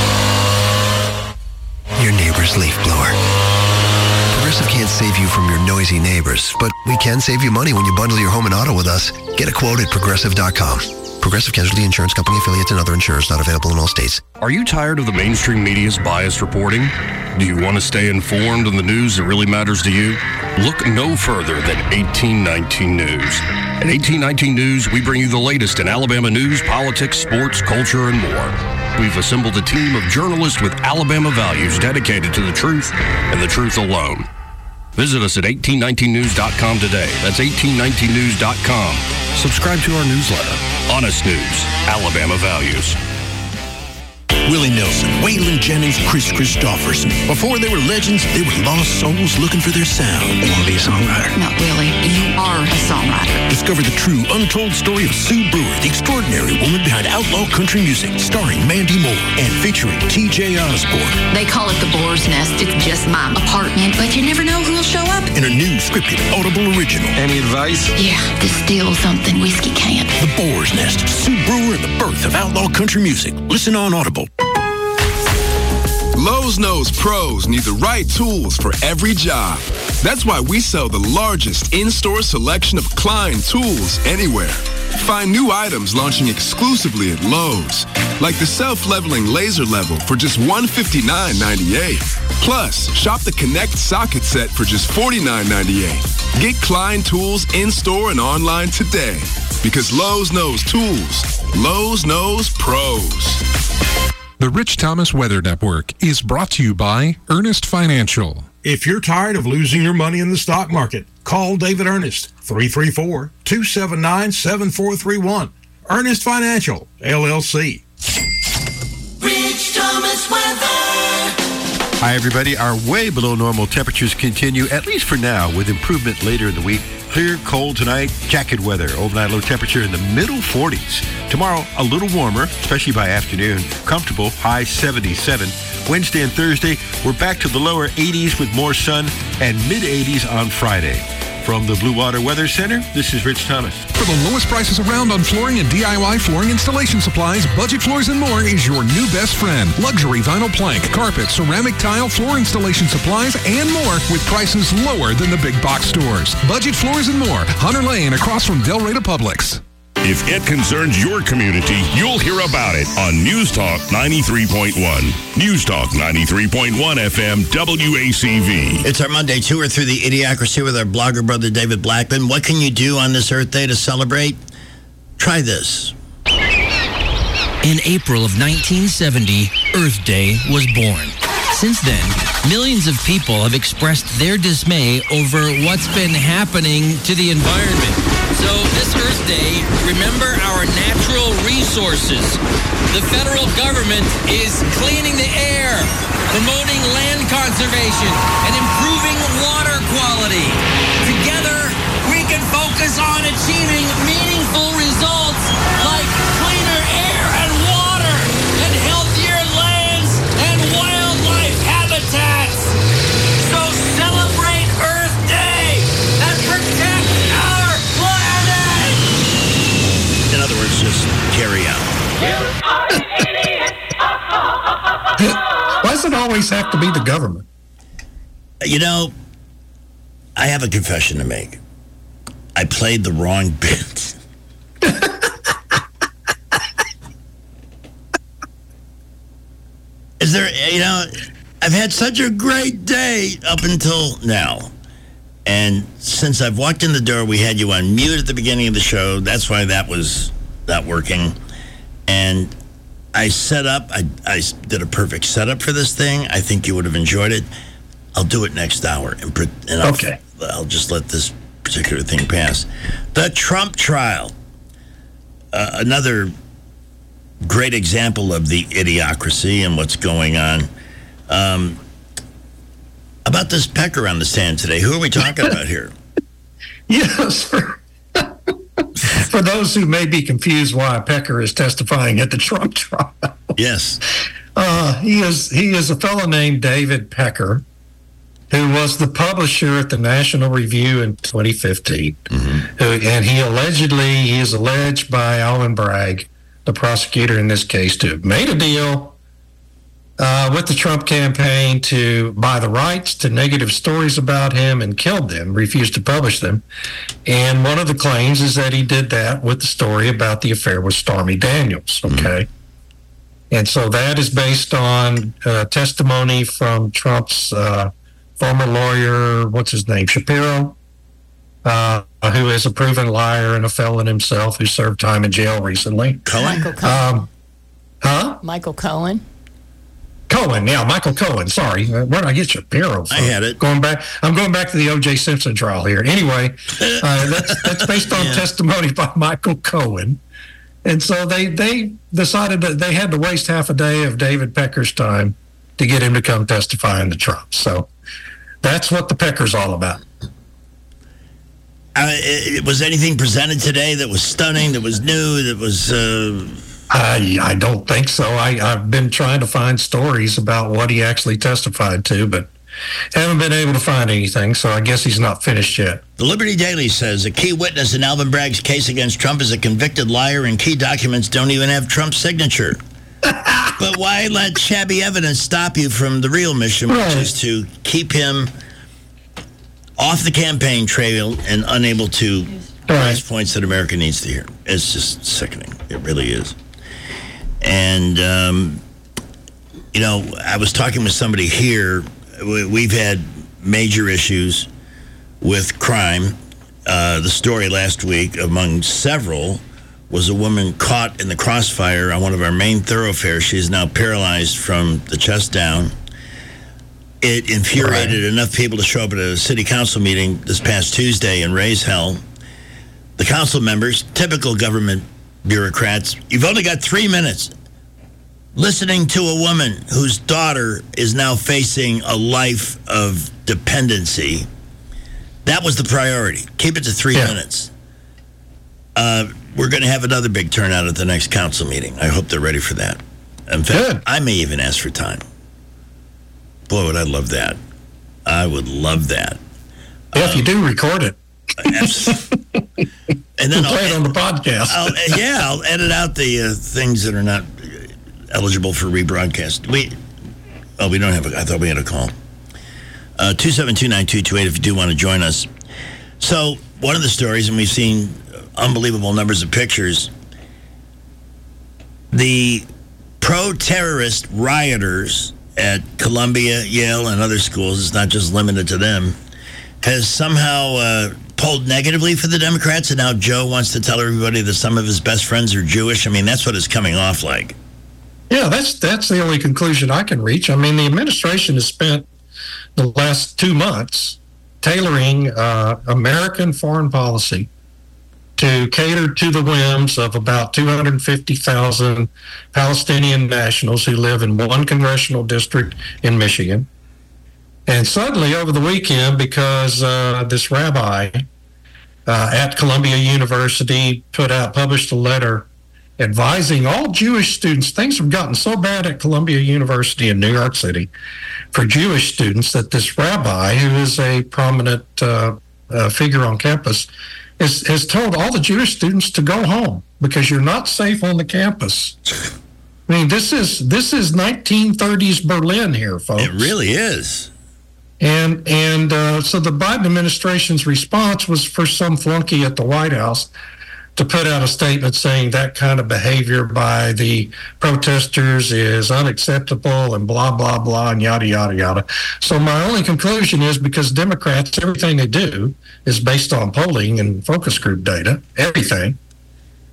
your neighbor's leaf blower. Progressive can't save you from your noisy neighbors, but we can save you money when you bundle your home and auto with us. Get a quote at Progressive.com. Progressive Casualty Insurance Company affiliates and other insurers not available in all states. Are you tired of the mainstream media's biased reporting? Do you want to stay informed on the news that really matters to you? Look no further than 1819 News. At 1819 News, we bring you the latest in Alabama news, politics, sports, culture, and more. We've assembled a team of journalists with Alabama values dedicated to the truth and the truth alone. Visit us at 1819news.com today. That's 1819news.com. Subscribe to our newsletter. Honest News, Alabama Values. Willie Nelson, Waylon Jennings, Chris Christopherson. Before they were legends, they were lost souls looking for their sound. You want to be a songwriter? Not really. You are a songwriter. Discover the true, untold story of Sue Brewer, the extraordinary woman behind outlaw country music, starring Mandy Moore and featuring T.J. Osborne. They call it the Boar's Nest. It's just my apartment, but you never know who'll show up. In a new scripted Audible original. Any advice? Yeah, distill something whiskey can't. The Boar's Nest, Sue Brewer and the birth of outlaw country music. Listen on Audible. Lowe's knows pros need the right tools for every job. That's why we sell the largest in-store selection of Klein tools anywhere. Find new items launching exclusively at Lowe's, like the self-leveling laser level for just $159.98. Plus, shop the Connect socket set for just $49.98. Get Klein tools in-store and online today, because Lowe's knows tools. Lowe's knows pros. The Rich Thomas Weather Network is brought to you by Ernest Financial. If you're tired of losing your money in the stock market, call David Ernest, 334-279-7431. Ernest Financial, LLC. Rich Thomas Weather. Hi, everybody. Our way below normal temperatures continue, at least for now, with improvement later in the week. Clear, cold tonight, jacket weather. Overnight low temperature in the middle 40s. Tomorrow, a little warmer, especially by afternoon. Comfortable, high 77. Wednesday and Thursday, we're back to the lower 80s with more sun and mid-80s on Friday. From the Blue Water Weather Center, this is Rich Thomas. For the lowest prices around on flooring and DIY flooring installation supplies, Budget Floors & More is your new best friend. Luxury vinyl plank, carpet, ceramic tile, floor installation supplies, and more with prices lower than the big box stores. Budget Floors & More, Hunter Lane, across from Del Rey to Publix. If it concerns your community, you'll hear about it on News Talk 93.1. News Talk 93.1 FM WACV. It's our Monday tour through the Idiocracy with our blogger brother David Blackman. What can you do on this Earth Day to celebrate? Try this. In April of 1970, Earth Day was born. Since then, millions of people have expressed their dismay over what's been happening to the environment. So this Earth Day, remember our natural resources. The federal government is cleaning the air, promoting land conservation, and improving water quality. Together, we can focus on achieving meaningful results like cleaner air and water and healthier lands and wildlife habitats. So celebrate Earth Day and protect our planet. In other words, just carry on. Why does it always have to be the government? You know, I have a confession to make. I played the wrong bit. Is there, I've had such a great day up until now. And since I've walked in the door, we had you on mute at the beginning of the show. That's why that was not working. And I did a perfect setup for this thing. I think you would have enjoyed it. I'll do it next hour. And I'll just let this particular thing pass. The Trump trial. Another great example of the idiocracy and what's going on. About this pecker on the stand today. Who are we talking about here? Yes, for those who may be confused why Pecker is testifying at the Trump trial. Yes. He is a fellow named David Pecker, who was the publisher at the National Review in 2015. And he is alleged by Alvin Bragg, the prosecutor in this case, to have made a deal with the Trump campaign to buy the rights to negative stories about him and killed them, refused to publish them. And one of the claims is that he did that with the story about the affair with Stormy Daniels, okay? And so that is based on testimony from Trump's former lawyer, what's his name, Shapiro, who is a proven liar and a felon himself who served time in jail recently. Michael Cohen. Michael Cohen. Michael Cohen. Sorry, where did I get Shapiro from? I had it. I'm going back to the O.J. Simpson trial here. Anyway, that's based on testimony by Michael Cohen, and so they decided that they had to waste half a day of David Pecker's time to get him to come testify in the Trump. So that's what the Pecker's all about. Was anything presented today that was stunning, that was new, that was... I don't think so. I've been trying to find stories about what he actually testified to, but haven't been able to find anything, so I guess he's not finished yet. The Liberty Daily says a key witness in Alvin Bragg's case against Trump is a convicted liar, and key documents don't even have Trump's signature. But why let shabby evidence stop you from the real mission, which is to keep him off the campaign trail and unable to raise points that America needs to hear? It's just sickening. It really is. And, I was talking with somebody here. We've had major issues with crime. The story last week, among several, was a woman caught in the crossfire on one of our main thoroughfares. She is now paralyzed from the chest down. It infuriated enough people to show up at a city council meeting this past Tuesday and raise hell. The council members, typical government bureaucrats, you've only got 3 minutes listening to a woman whose daughter is now facing a life of dependency. That was the priority. Keep it to 3 minutes. We're going to have another big turnout at the next council meeting. I hope they're ready for that. In fact, I may even ask for time. Boy, would I love that. I would love that. Well, if you do, record it. And then I'll play it on the podcast. I'll edit out the things that are not eligible for rebroadcast. We don't have I thought we had a call. 272-9228 if you do want to join us. So one of the stories, and we've seen unbelievable numbers of pictures, the pro-terrorist rioters at Columbia, Yale, and other schools, it's not just limited to them, has somehow polled negatively for the Democrats, and now Joe wants to tell everybody that some of his best friends are Jewish. I mean, that's what it's coming off like. Yeah, that's the only conclusion I can reach. I mean, the administration has spent the last 2 months tailoring American foreign policy to cater to the whims of about 250,000 Palestinian nationals who live in one congressional district in Michigan. And suddenly, over the weekend, because this rabbi at Columbia University published a letter advising all Jewish students, things have gotten so bad at Columbia University in New York City for Jewish students that this rabbi, who is a prominent figure on campus, has told all the Jewish students to go home because you're not safe on the campus. I mean, this is 1930s Berlin here, folks. It really is. And so the Biden administration's response was for some flunky at the White House to put out a statement saying that kind of behavior by the protesters is unacceptable and blah, blah, blah, and yada, yada, yada. So my only conclusion is because Democrats, everything they do is based on polling and focus group data, everything.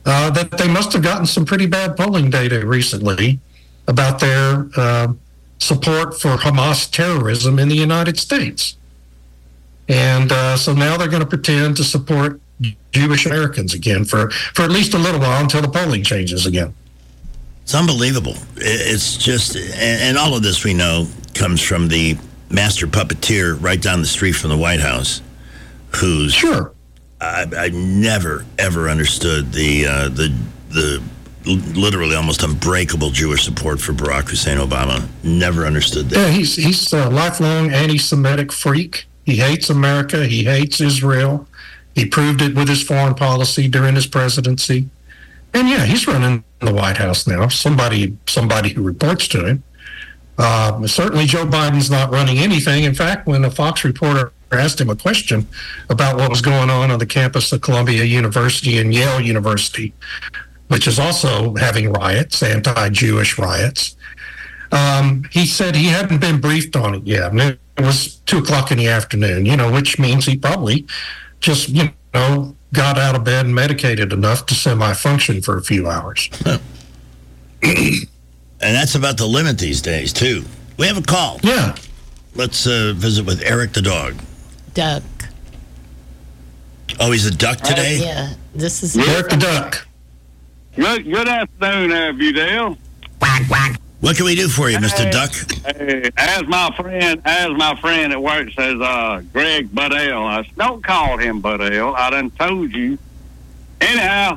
that they must have gotten some pretty bad polling data recently about their support for Hamas terrorism in the United States. And so now they're going to pretend to support Jewish Americans again for at least a little while until the polling changes again. It's unbelievable. It's just, and all of this we know comes from the master puppeteer right down the street from the White House, who's sure. I never ever understood the literally almost unbreakable Jewish support for Barack Hussein Obama. Never understood that. Yeah, he's a lifelong anti-Semitic freak. He hates America. He hates Israel. He proved it with his foreign policy during his presidency. And yeah, he's running the White House now. Somebody who reports to him. Certainly Joe Biden's not running anything. In fact, when a Fox reporter asked him a question about what was going on the campus of Columbia University and Yale University, which is also having riots, anti-Jewish riots, he said he hadn't been briefed on it yet. And it was 2:00 in the afternoon, which means he probably just, got out of bed and medicated enough to semi-function for a few hours. And that's about the limit these days, too. We have a call. Yeah. Let's visit with Eric the dog. Duck. Oh, he's a duck today? Yeah. This is Eric the duck. Good afternoon, Budale. Quack, quack. What can we do for you, Mr. Duck? As my friend at work says, Greg Budale. I said, don't call him Budale. I done told you. Anyhow,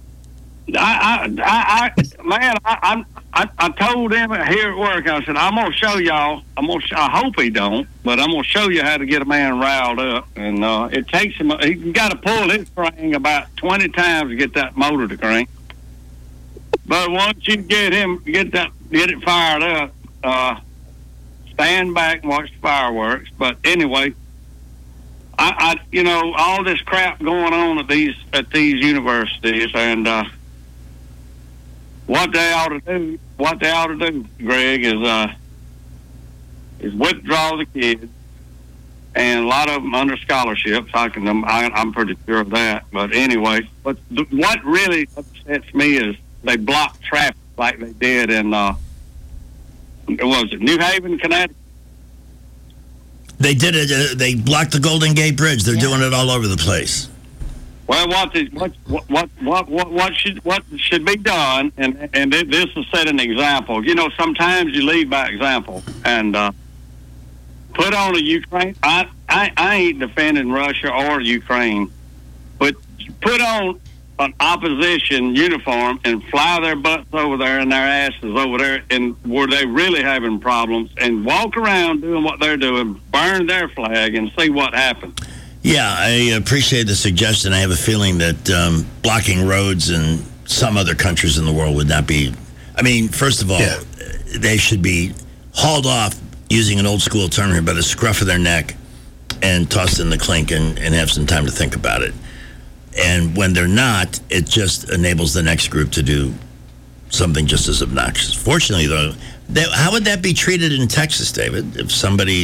I told him here at work. I said, I'm gonna show y'all. I hope he don't, but I'm gonna show you how to get a man riled up. And it takes him. He's got to pull his string about 20 times to get that motor to crank. But once you get it fired up, stand back and watch the fireworks. But anyway, I all this crap going on at these universities, and what they ought to do, Greg, is withdraw the kids, and a lot of them under scholarships. I'm pretty sure of that. But anyway, what really upsets me is they block traffic like they did in New Haven, Connecticut? They did it. They blocked the Golden Gate Bridge. They're doing it all over the place. Well, what should be done, and this will set an example. Sometimes you lead by example, and put on a Ukraine. I ain't defending Russia or Ukraine, but put on an opposition uniform and fly their butts over there and their asses over there, and where they really having problems, and walk around doing what they're doing, burn their flag, and see what happens. Yeah, I appreciate the suggestion. I have a feeling that blocking roads in some other countries in the world would not be. I mean, first of all, they should be hauled off, using an old school term here, by the scruff of their neck and tossed in the clink and have some time to think about it. And when they're not, it just enables the next group to do something just as obnoxious. Fortunately, though, how would that be treated in Texas, David, if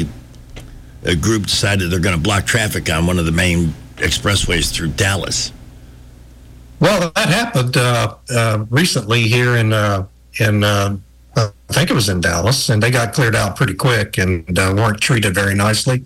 a group decided they're going to block traffic on one of the main expressways through Dallas? Well, that happened recently here in I think it was in Dallas, and they got cleared out pretty quick and weren't treated very nicely.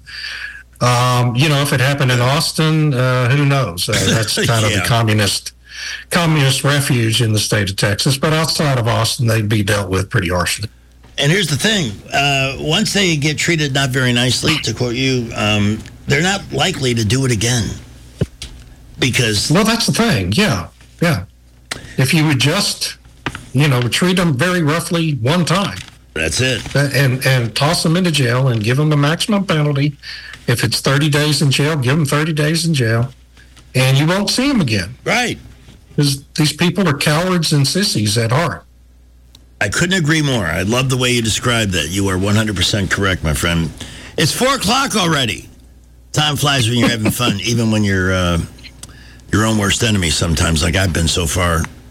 If it happened in Austin, who knows? That's kind of the communist refuge in the state of Texas. But outside of Austin, they'd be dealt with pretty harshly. And here's the thing. Once they get treated not very nicely, to quote you, they're not likely to do it again. Because... Well, that's the thing. Yeah. If you would just, treat them very roughly one time. That's it. And toss them into jail and give them the maximum penalty. If it's 30 days in jail, give them 30 days in jail. And you won't see them again. Right. Because these people are cowards and sissies at heart. I couldn't agree more. I love the way you described that. You are 100% correct, my friend. It's 4 o'clock already. Time flies when you're having fun, even when you're your own worst enemy sometimes, like I've been so far